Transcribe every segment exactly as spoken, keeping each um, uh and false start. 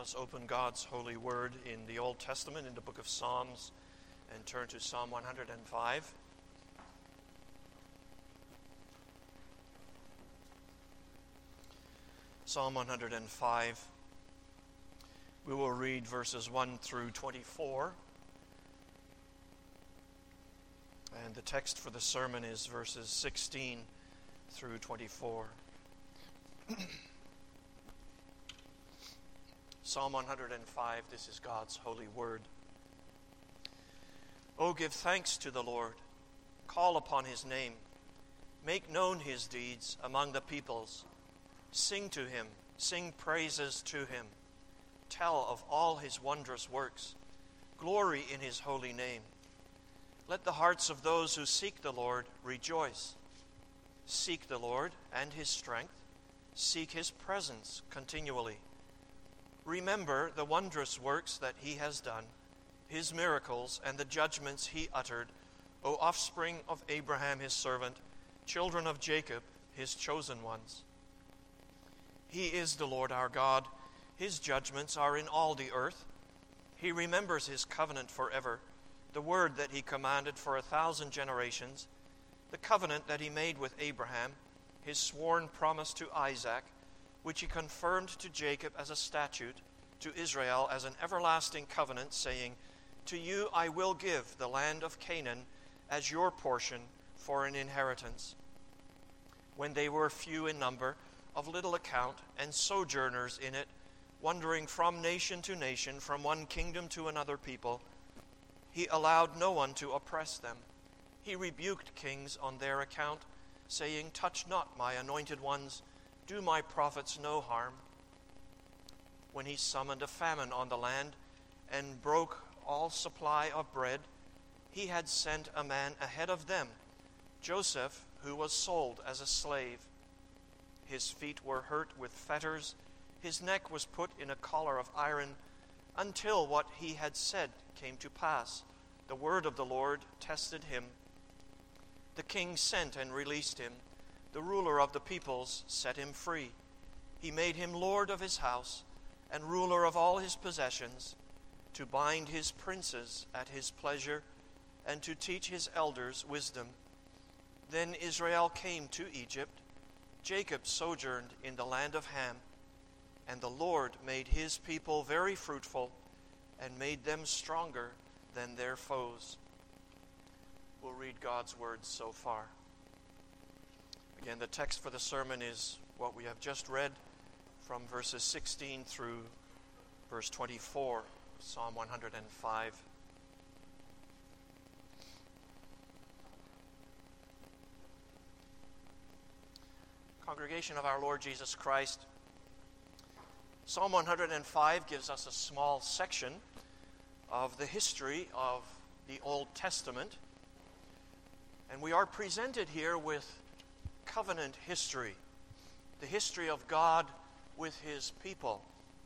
us open God's holy word in the Old Testament, in the book of Psalms, and turn to Psalm one hundred five. Psalm one hundred five. We will read verses one through twenty-four. And the text for the sermon is verses sixteen through twenty-four. Psalm one hundred five, this is God's holy word. Oh, give thanks to the Lord. Call upon his name. Make known his deeds among the peoples. Sing to him. Sing praises to him. Tell of all his wondrous works. Glory in his holy name. Let the hearts of those who seek the Lord rejoice. Seek the Lord and his strength. Seek his presence continually. Remember the wondrous works that he has done, his miracles and the judgments he uttered, O offspring of Abraham his servant, children of Jacob his chosen ones. He is the Lord our God. His judgments are in all the earth. He remembers his covenant forever, the word that he commanded for a thousand generations, the covenant that he made with Abraham, his sworn promise to Isaac, which he confirmed to Jacob as a statute, to Israel as an everlasting covenant, saying, To you I will give the land of Canaan as your portion for an inheritance. When they were few in number, of little account, and sojourners in it, wandering from nation to nation, from one kingdom to another people, he allowed no one to oppress them. He rebuked kings on their account, saying, Touch not my anointed ones, do my prophets no harm. When he summoned a famine on the land and broke all supply of bread, he had sent a man ahead of them, Joseph, who was sold as a slave. His feet were hurt with fetters, his neck was put in a collar of iron, until what he had said came to pass. The word of the Lord tested him. The king sent and released him. The ruler of the peoples set him free. He made him lord of his house and ruler of all his possessions, to bind his princes at his pleasure and to teach his elders wisdom. Then Israel came to Egypt. Jacob sojourned in the land of Ham. And the Lord made his people very fruitful and made them stronger than their foes. We'll read God's words so far. Again, the text for the sermon is what we have just read from verses sixteen through verse twenty-four, Psalm one hundred five. Congregation of our Lord Jesus Christ, Psalm one hundred five gives us a small section of the history of the Old Testament, and we are presented here with covenant history, the history of God with his people.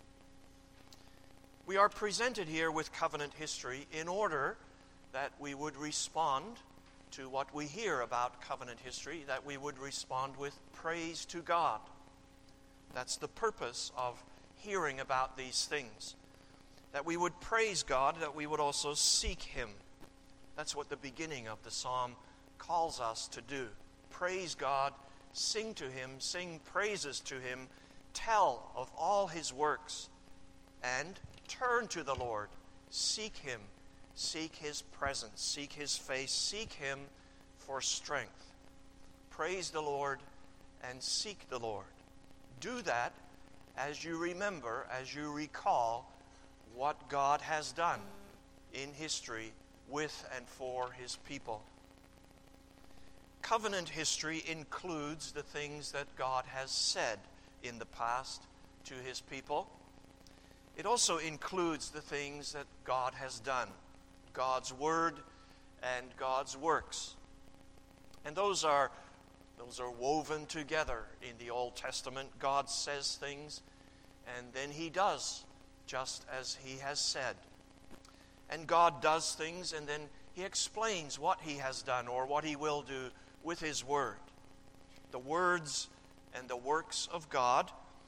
We are presented here with covenant history in order that we would respond to what we hear about covenant history, that we would respond with praise to God. That's the purpose of hearing about these things, that we would praise God, that we would also seek him. That's what the beginning of the psalm calls us to do. Praise God, sing to him, sing praises to him, tell of all his works, and turn to the Lord. Seek him, seek his presence, seek his face, seek him for strength. Praise the Lord and seek the Lord. Do that as you remember, as you recall what God has done in history with and for his people. Covenant history includes the things that God has said in the past to his people. It also includes the things that God has done, God's word and God's works. And those are those are woven together in the Old Testament. God says things, and then he does just as he has said. And God does things, and then he explains what he has done or what he will do with his word. The words and the works of God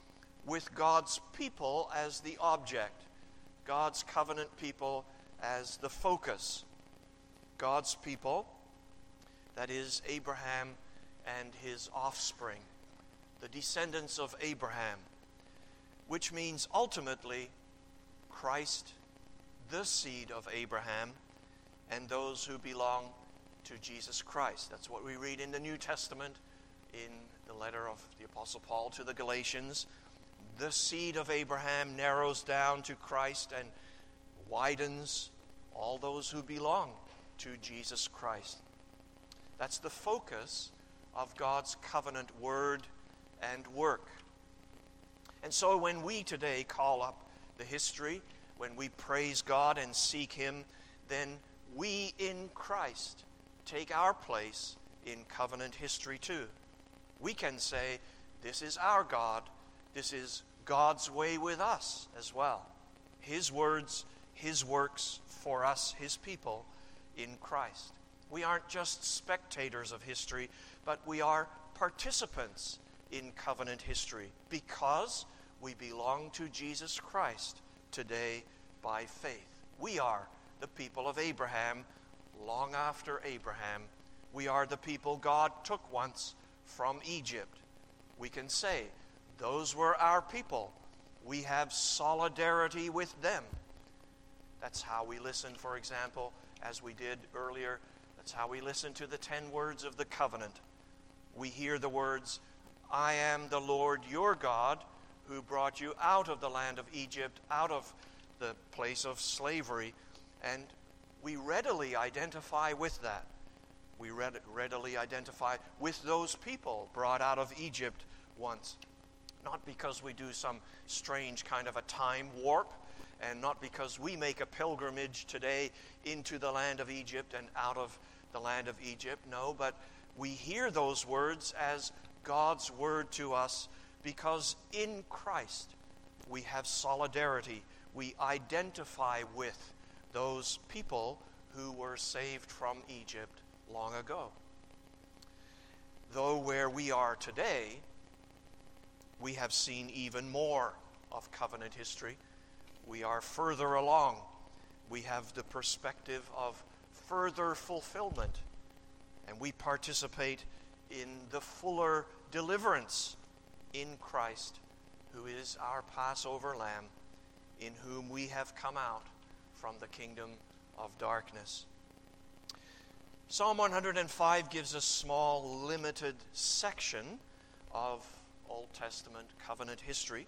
with God's people as the object, God's covenant people as the focus. God's people, that is Abraham and his offspring, the descendants of Abraham, which means ultimately Christ, the seed of Abraham, and those who belong to Jesus Christ. That's what we read in the New Testament in the letter of the Apostle Paul to the Galatians. The seed of Abraham narrows down to Christ and widens all those who belong to Jesus Christ. That's the focus of God's covenant word and work. And so when we today call up the history, when we praise God and seek Him, then we in Christ take our place in covenant history too. We can say, this is our God, this is God's way with us as well. His words, His works for us, His people in Christ. We aren't just spectators of history, but we are participants in covenant history because we belong to Jesus Christ today by faith. We are the people of Abraham long after Abraham. We are the people God took once from Egypt. We can say, those were our people. We have solidarity with them. That's how we listen, for example, as we did earlier. That's how we listen to the ten words of the covenant. We hear the words, I am the Lord your God who brought you out of the land of Egypt, out of the place of slavery. And we readily identify with that. We read, readily identify with those people brought out of Egypt once. Not because we do some strange kind of a time warp, and not because we make a pilgrimage today into the land of Egypt and out of the land of Egypt. No, but we hear those words as God's word to us because in Christ we have solidarity. We identify with those people who were saved from Egypt long ago. Though where we are today, we have seen even more of covenant history. We are further along. We have the perspective of further fulfillment, and we participate in the fuller deliverance in Christ, who is our Passover Lamb, in whom we have come out from the kingdom of darkness. Psalm one hundred five gives a small, limited section of Old Testament covenant history.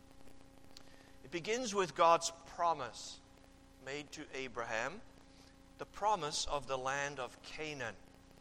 It begins with God's promise made to Abraham, the promise of the land of Canaan.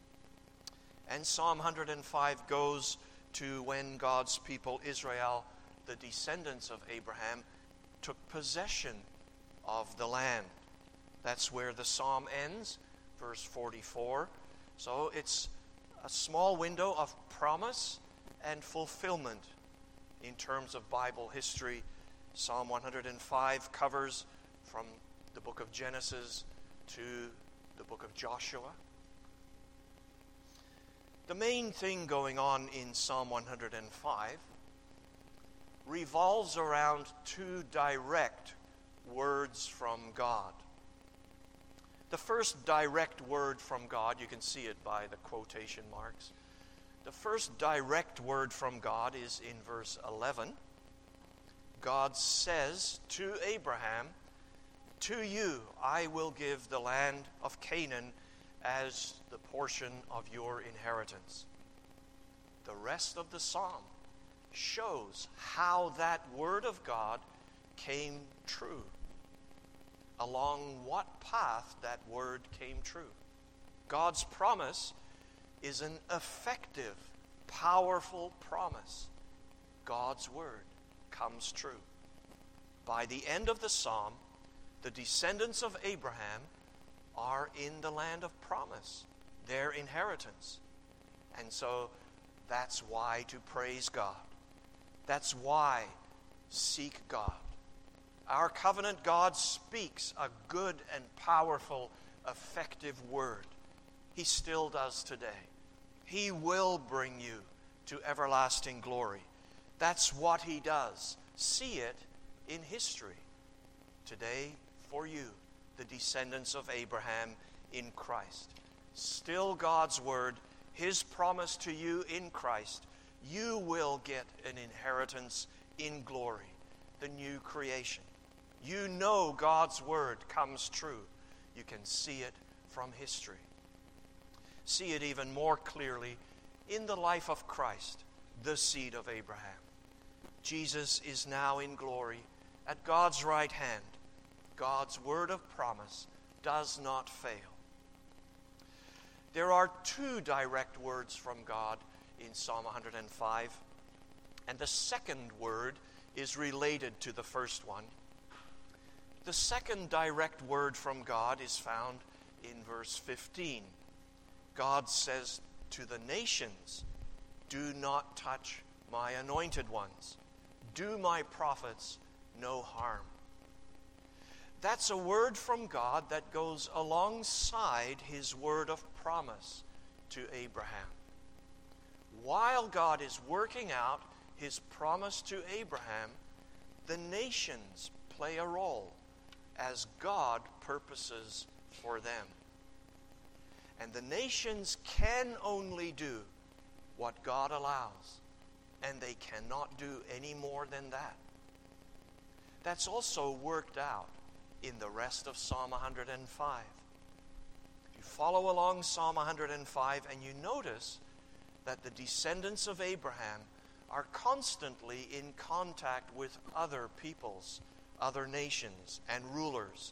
And Psalm one hundred five goes to when God's people, Israel, the descendants of Abraham, took possession of the land. That's where the psalm ends, verse forty-four. So it's a small window of promise and fulfillment in terms of Bible history. Psalm one hundred five covers from the book of Genesis to the book of Joshua. The main thing going on in Psalm one hundred five revolves around two direct words from God. The first direct word from God, you can see it by the quotation marks. The first direct word from God is in verse eleven. God says to Abraham, to you I will give the land of Canaan as the portion of your inheritance. The rest of the psalm shows how that word of God came true, along what path that word came true. God's promise is an effective, powerful promise. God's word comes true. By the end of the psalm, the descendants of Abraham are in the land of promise, their inheritance. And so that's why to praise God. That's why seek God. Our covenant God speaks a good and powerful, effective word. He still does today. He will bring you to everlasting glory. That's what He does See it in history. Today, for you, the descendants of Abraham in Christ. Still God's word, his promise to you in Christ. You will get an inheritance in glory, the new creation. You know God's word comes true. You can see it from history. See it even more clearly in the life of Christ, the seed of Abraham. Jesus is now in glory at God's right hand. God's word of promise does not fail. There are two direct words from God in Psalm one hundred five, and the second word is related to the first one. The second direct word from God is found in verse fifteen. God says to the nations, "Do not touch my anointed ones. Do my prophets no harm." That's a word from God that goes alongside his word of promise to Abraham. While God is working out his promise to Abraham, the nations play a role as God purposes for them. And the nations can only do what God allows, and they cannot do any more than that. That's also worked out in the rest of Psalm one hundred five. You follow along Psalm one hundred five and you notice that the descendants of Abraham are constantly in contact with other peoples, other nations and rulers,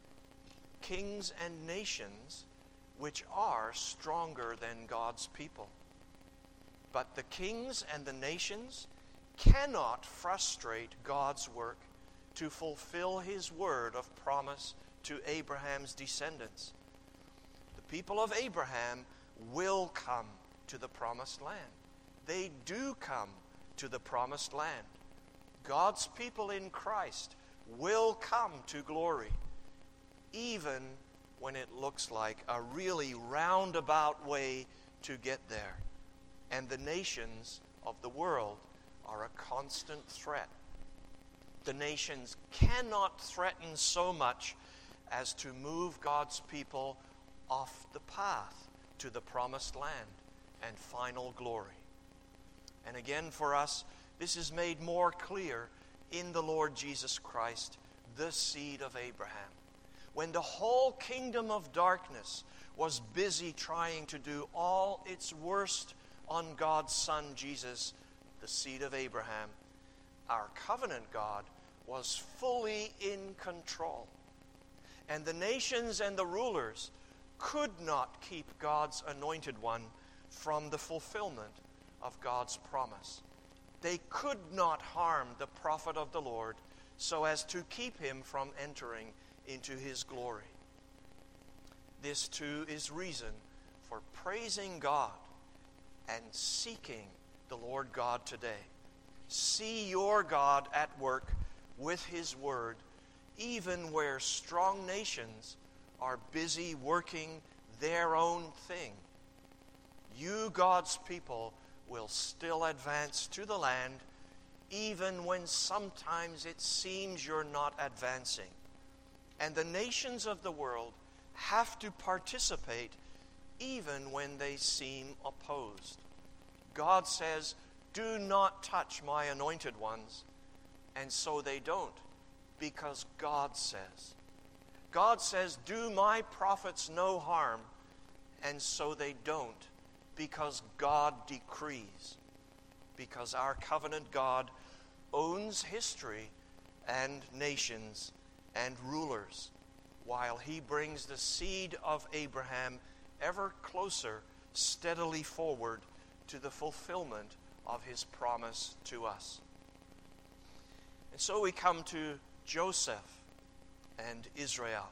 kings and nations which are stronger than God's people. But the kings and the nations cannot frustrate God's work to fulfill his word of promise to Abraham's descendants. The people of Abraham will come to the promised land. They do come to the promised land. God's people in Christ will come to glory, even when it looks like a really roundabout way to get there. And the nations of the world are a constant threat. The nations cannot threaten so much as to move God's people off the path to the promised land and final glory. And again, for us, this is made more clear in the Lord Jesus Christ, the seed of Abraham. When the whole kingdom of darkness was busy trying to do all its worst on God's Son Jesus, the seed of Abraham, our covenant God was fully in control. And the nations and the rulers could not keep God's anointed one from the fulfillment of God's promise. They could not harm the prophet of the Lord so as to keep him from entering into his glory. This too is reason for praising God and seeking the Lord God today. See your God at work with his word, even where strong nations are busy working their own thing. You, God's people, will still advance to the land, even when sometimes it seems you're not advancing. And the nations of the world have to participate even when they seem opposed. God says, "Do not touch my anointed ones," and so they don't, because God says. God says, "Do my prophets no harm," and so they don't, because God decrees. Because our covenant God owns history and nations and rulers, while he brings the seed of Abraham ever closer, steadily forward to the fulfillment of his promise to us. And so we come to Joseph and Israel.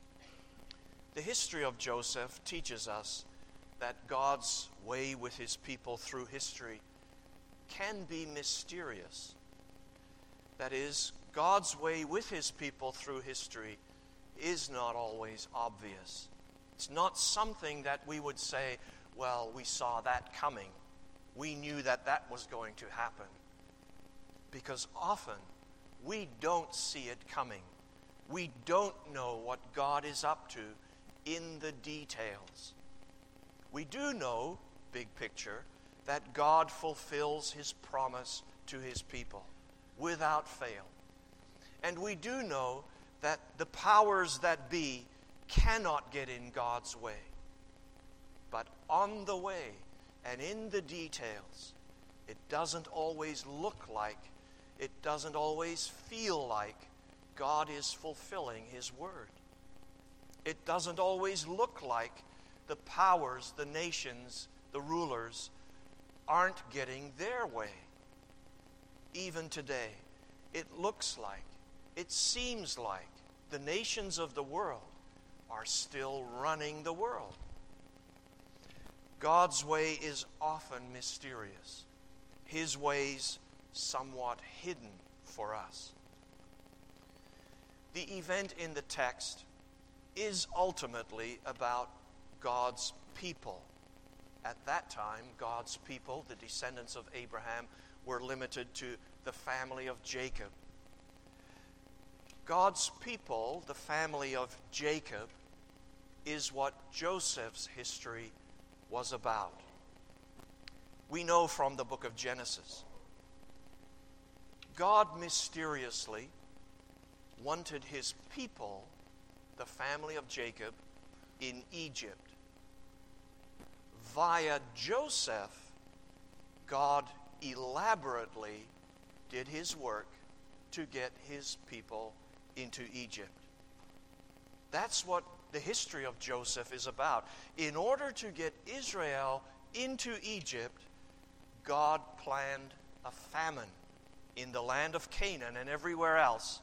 The history of Joseph teaches us that God's way with his people through history can be mysterious. That is, God's way with his people through history is not always obvious. It's not something that we would say, well, we saw that coming. We knew that that was going to happen. Because often we don't see it coming. We don't know what God is up to in the details. We do know, big picture, that God fulfills his promise to his people without fail. And we do know that the powers that be cannot get in God's way. But on the way and in the details, it doesn't always look like, it doesn't always feel like God is fulfilling his word. It doesn't always look like the powers, the nations, the rulers aren't getting their way. Even today, it looks like, it seems like the nations of the world are still running the world. God's way is often mysterious. His ways somewhat hidden for us. The event in the text is ultimately about God's people. At that time, God's people, the descendants of Abraham, were limited to the family of Jacob. God's people, the family of Jacob, is what Joseph's history was about. We know from the book of Genesis, God mysteriously wanted his people, the family of Jacob, in Egypt. Via Joseph, God elaborately did his work to get his people into Egypt. That's what the history of Joseph is about. In order to get Israel into Egypt, God planned a famine in the land of Canaan and everywhere else.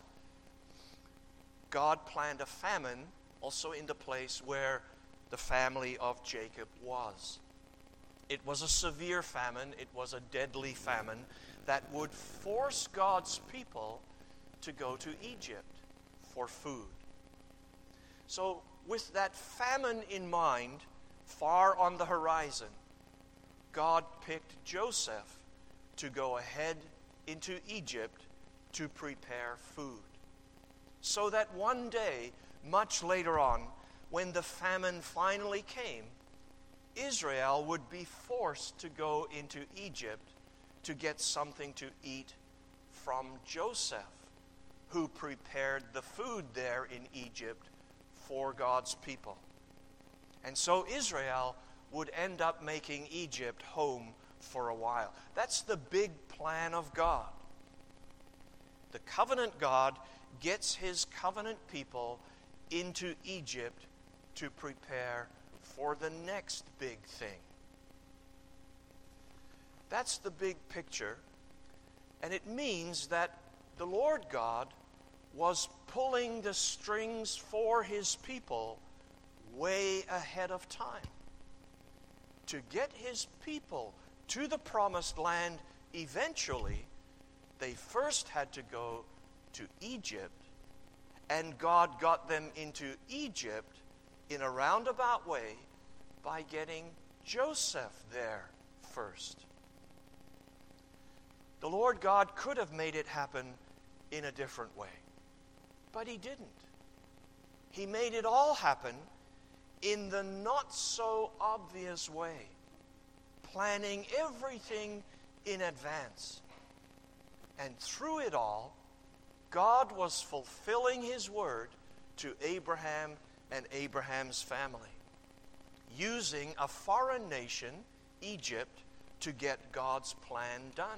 God planned a famine also in the place where the family of Jacob was. It was a severe famine. It was a deadly famine that would force God's people to go to Egypt for food. So, with that famine in mind, far on the horizon, God picked Joseph to go ahead into Egypt to prepare food. So that one day, much later on, when the famine finally came, Israel would be forced to go into Egypt to get something to eat from Joseph, who prepared the food there in Egypt for God's people. And so Israel would end up making Egypt home for a while. That's the big plan of God. The covenant God gets his covenant people into Egypt to prepare for the next big thing. That's the big picture. And it means that the Lord God was pulling the strings for his people way ahead of time. To get his people to the promised land eventually, they first had to go to Egypt, and God got them into Egypt in a roundabout way by getting Joseph there first. The Lord God could have made it happen in a different way, but he didn't. He made it all happen in the not so obvious way, planning everything in advance. And through it all, God was fulfilling his word to Abraham and Abraham's family, using a foreign nation, Egypt, to get God's plan done.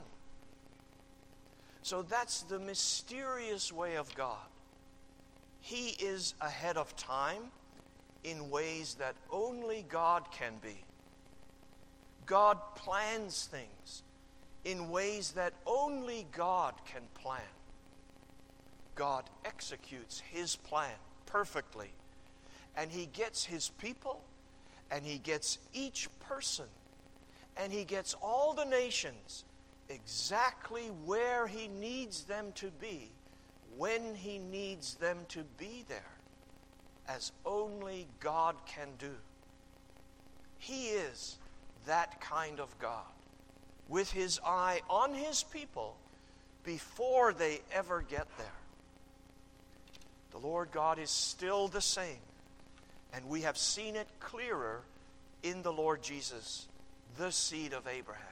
So that's the mysterious way of God. He is ahead of time in ways that only God can be. God plans things in ways that only God can plan. God executes his plan perfectly. And he gets his people, and he gets each person, and he gets all the nations exactly where he needs them to be, when he needs them to be there, as only God can do. He is that kind of God, with his eye on his people, before they ever get there. The Lord God is still the same, and we have seen it clearer in the Lord Jesus, the seed of Abraham.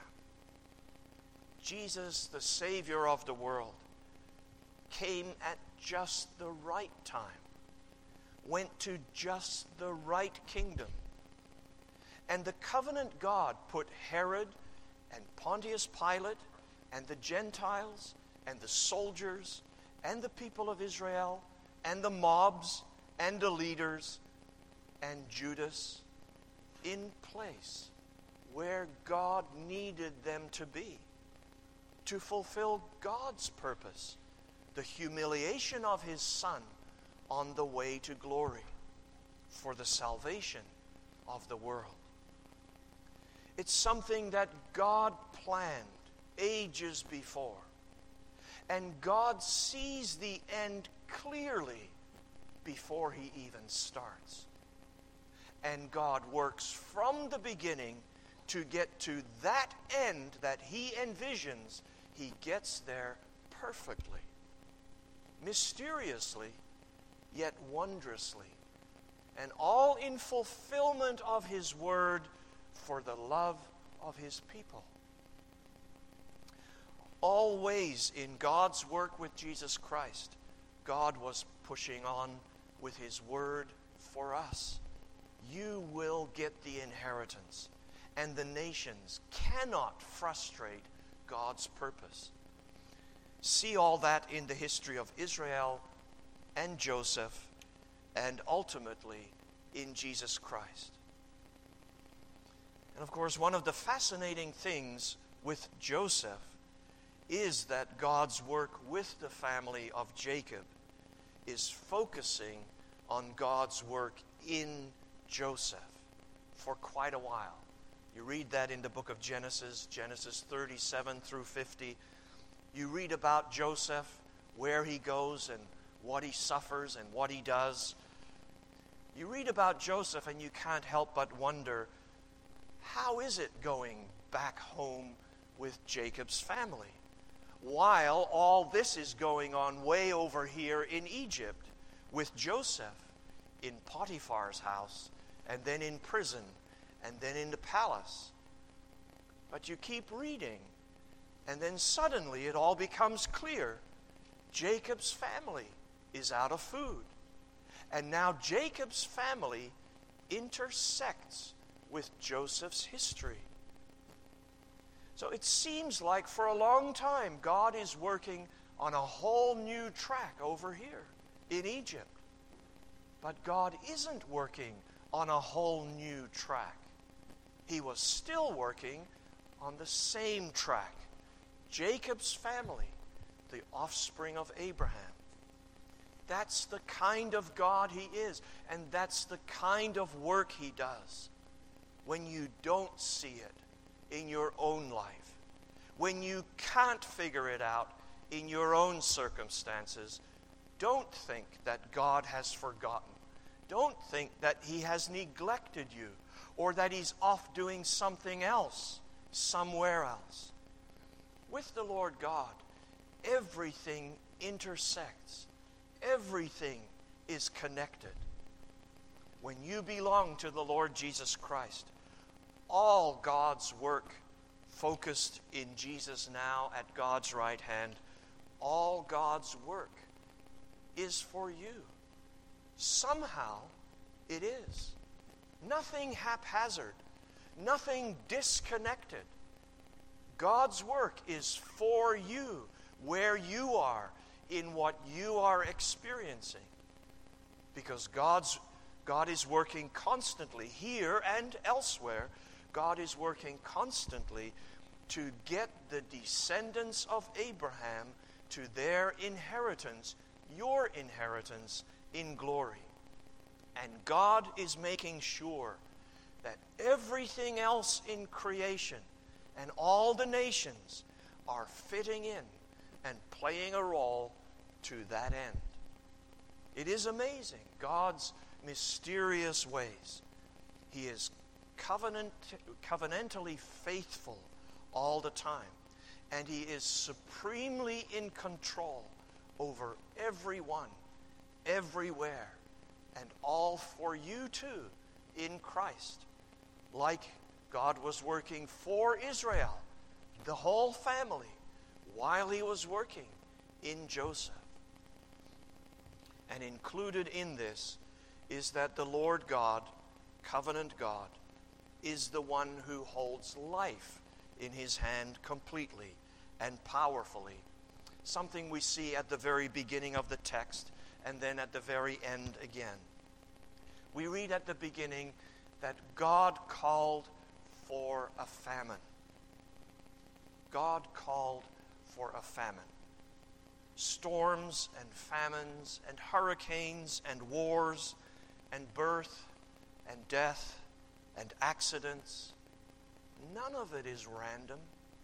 Jesus, the Savior of the world, came at just the right time, went to just the right kingdom. And the covenant God put Herod and Pontius Pilate and the Gentiles and the soldiers and the people of Israel and the mobs and the leaders and Judas in place where God needed them to be to fulfill God's purpose, the humiliation of His Son on the way to glory for the salvation of the world. It's something that God planned ages before. And God sees the end clearly before He even starts. And God works from the beginning to get to that end that He envisions. He gets there perfectly, mysteriously, yet wondrously, and all in fulfillment of His word for the love of His people. Always in God's work with Jesus Christ, God was pushing on with His word for us. You will get the inheritance, and the nations cannot frustrate God's purpose. See all that in the history of Israel and Joseph, and ultimately in Jesus Christ. And of course, one of the fascinating things with Joseph is that God's work with the family of Jacob is focusing on God's work in Joseph for quite a while. You read that in the book of Genesis, Genesis thirty-seven through fifty. You read about Joseph, where he goes and what he suffers and what he does. You read about Joseph and you can't help but wonder, how is it going back home with Jacob's family? While all this is going on way over here in Egypt with Joseph in Potiphar's house and then in prison and then in the palace. But you keep reading, and then suddenly it all becomes clear. Jacob's family is out of food. And now Jacob's family intersects with Joseph's history. So it seems like for a long time God is working on a whole new track over here in Egypt. But God isn't working on a whole new track. He was still working on the same track. Jacob's family, the offspring of Abraham. That's the kind of God He is, and that's the kind of work He does. When you don't see it in your own life, when you can't figure it out in your own circumstances, don't think that God has forgotten. Don't think that He has neglected you or that He's off doing something else somewhere else. With the Lord God, everything intersects. Everything is connected. When you belong to the Lord Jesus Christ, all God's work focused in Jesus now at God's right hand, all God's work is for you. Somehow it is. Nothing haphazard, nothing disconnected. God's work is for you, where you are, in what you are experiencing. Because God's God is working constantly here and elsewhere. God is working constantly to get the descendants of Abraham to their inheritance, your inheritance in glory. And God is making sure that everything else in creation and all the nations are fitting in and playing a role to that end. It is amazing, God's mysterious ways. He is covenant, covenantally faithful all the time. and he is supremely in control over everyone, everywhere, and all for you too in Christ. Like God was working for Israel, the whole family, while he was working in Joseph. And included in this is that the Lord God, covenant God, is the one who holds life in his hand completely and powerfully. Something we see at the very beginning of the text and then at the very end again. We read at the beginning that God called for a famine. God called for a famine. Storms and famines and hurricanes and wars and birth and death and accidents. None of it is random.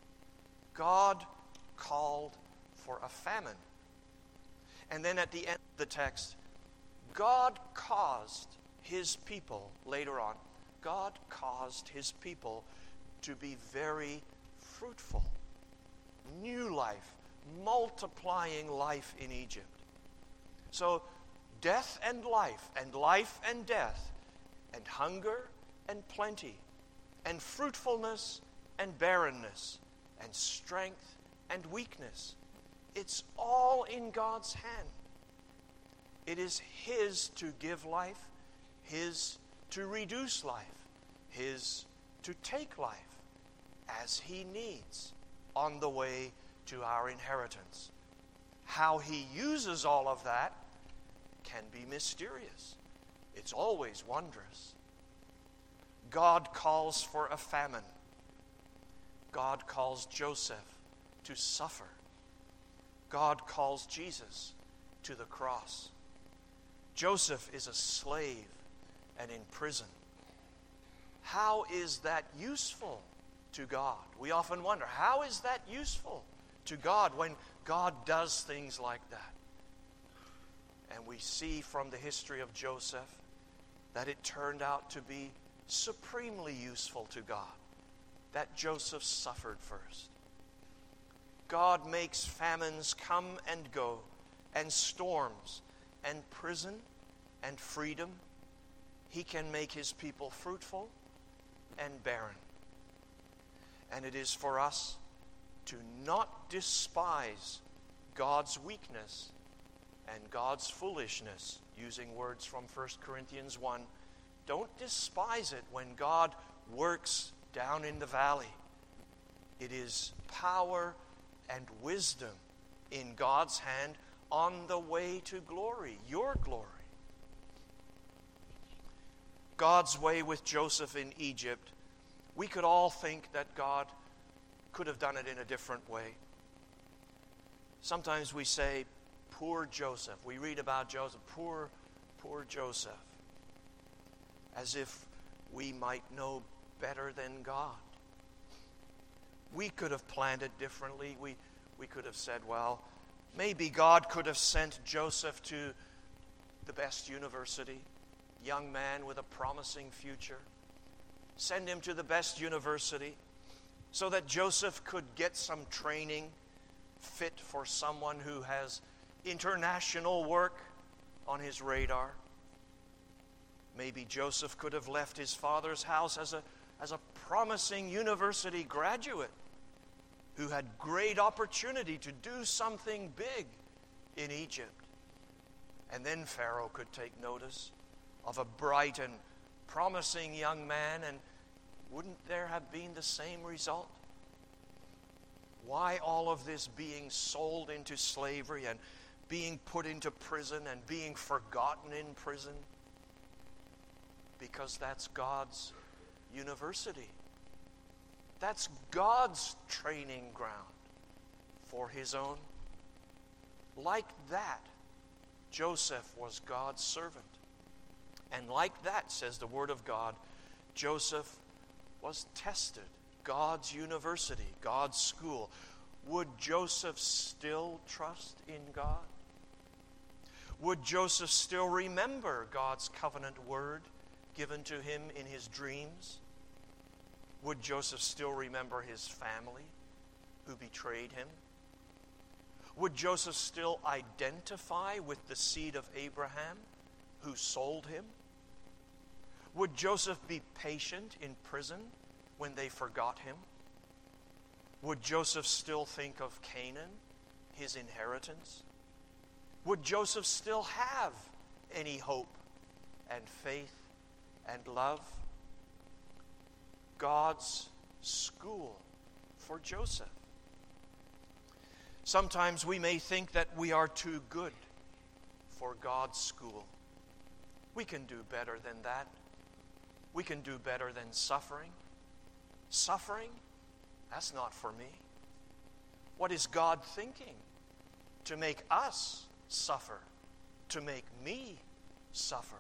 God called for a famine. And then at the end of the text, God caused his people, later on, God caused his people to be very fruitful. New life, multiplying life in Egypt. So death and life, and life and death, and hunger and plenty, and fruitfulness and barrenness, and strength and weakness. It's all in God's hand. It is his to give life, his to reduce life, his to take life as he needs on the way to our inheritance. How he uses all of that can be mysterious. It's always wondrous. God calls for a famine. God calls Joseph to suffer. God calls Jesus to the cross. Joseph is a slave and in prison. How is that useful to God? We often wonder, how is that useful to God when God does things like that? And we see from the history of Joseph that it turned out to be supremely useful to God, that Joseph suffered first. God makes famines come and go, and storms, and prison, and freedom. He can make his people fruitful and barren. And it is for us to not despise God's weakness and God's foolishness, using words from First Corinthians one. Don't despise it when God works down in the valley. It is power and wisdom in God's hand on the way to glory, your glory. God's way with Joseph in Egypt, we could all think that God could have done it in a different way. Sometimes we say, poor Joseph. We read about Joseph, poor, poor Joseph, as if we might know better than God. We could have planned it differently. We, we could have said, well, maybe God could have sent Joseph to the best university, young man with a promising future. Send him to the best university so that Joseph could get some training fit for someone who has international work on his radar. Maybe Joseph could have left his father's house as a, as a promising university graduate who had great opportunity to do something big in Egypt. And then Pharaoh could take notice of a bright and promising young man, and wouldn't there have been the same result? Why all of this being sold into slavery and being put into prison and being forgotten in prison? Because that's God's university. That's God's training ground for his own. Like that, Joseph was God's servant. And like that, says the Word of God, Joseph was tested. God's university, God's school. Would Joseph still trust in God? Would Joseph still remember God's covenant word given to him in his dreams? Would Joseph still remember his family, who betrayed him? Would Joseph still identify with the seed of Abraham who sold him? Would Joseph be patient in prison when they forgot him? Would Joseph still think of Canaan, his inheritance? Would Joseph still have any hope and faith and love? God's school for Joseph. Sometimes we may think that we are too good for God's school. We can do better than that. We can do better than suffering. Suffering? That's not for me. What is God thinking? To make us suffer. To make me suffer.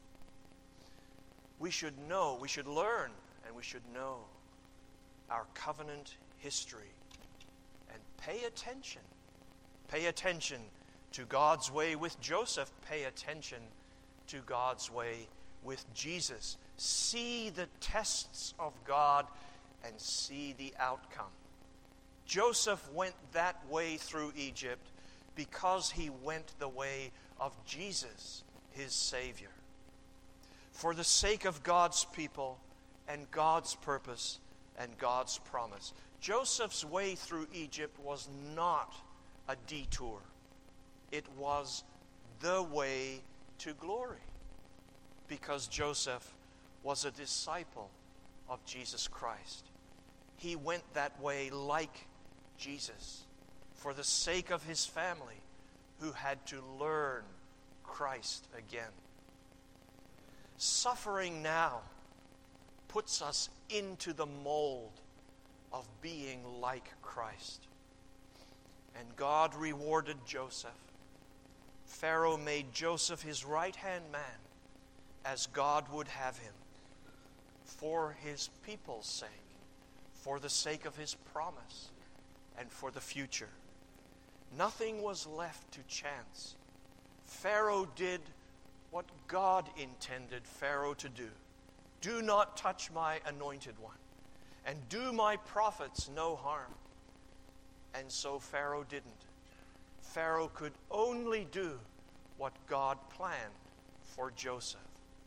We should know, we should learn, and we should know our covenant history. And pay attention. Pay attention to God's way with Joseph. Pay attention to God's way with Jesus. See the tests of God and see the outcome. Joseph went that way through Egypt because he went the way of Jesus, his Savior. For the sake of God's people and God's purpose and God's promise. Joseph's way through Egypt was not a detour. It was the way to glory. Because Joseph was a disciple of Jesus Christ. He went that way like Jesus for the sake of his family who had to learn Christ again. Suffering now puts us into the mold of being like Christ. And God rewarded Joseph. Pharaoh made Joseph his right-hand man as God would have him for his people's sake, for the sake of his promise, and for the future. Nothing was left to chance. Pharaoh did what God intended Pharaoh to do. Do not touch my anointed one, and do my prophets no harm. And so Pharaoh didn't. Pharaoh could only do what God planned for Joseph.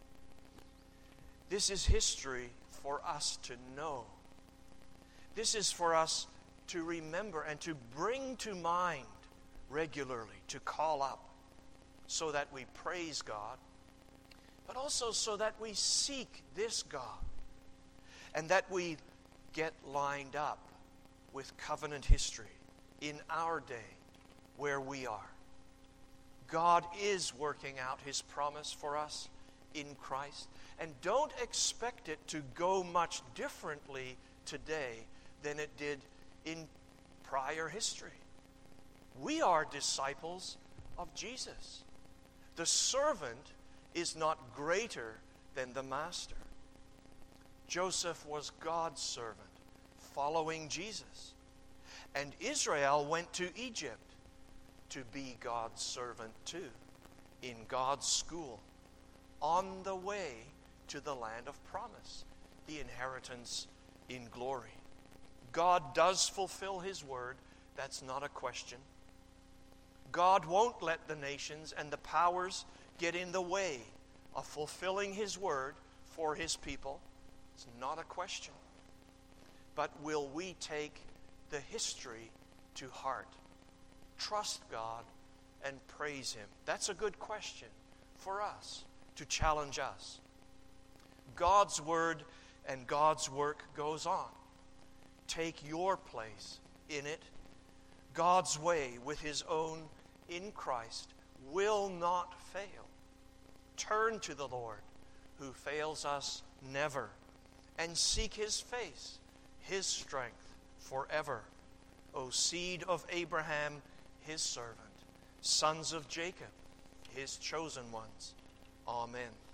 This is history for us to know. This is for us to remember and to bring to mind regularly, to call up, so that we praise God, but also so that we seek this God, and that we get lined up with covenant history in our day where we are. God is working out his promise for us in Christ, and don't expect it to go much differently today than it did in prior history. We are disciples of Jesus. The servant is not greater than the master. Joseph was God's servant, following Jesus. And Israel went to Egypt to be God's servant too, in God's school, on the way to the land of promise, the inheritance in glory. God does fulfill his word. That's not a question. God won't let the nations and the powers get in the way of fulfilling his word for his people. It's not a question. But will we take the history to heart? Trust God and praise him? That's a good question for us, to challenge us. God's word and God's work goes on. Take your place in it. God's way with his own in Christ will not fail. Turn to the Lord, who fails us never, and seek his face, his strength forever. O seed of Abraham, his servant, sons of Jacob, his chosen ones. Amen.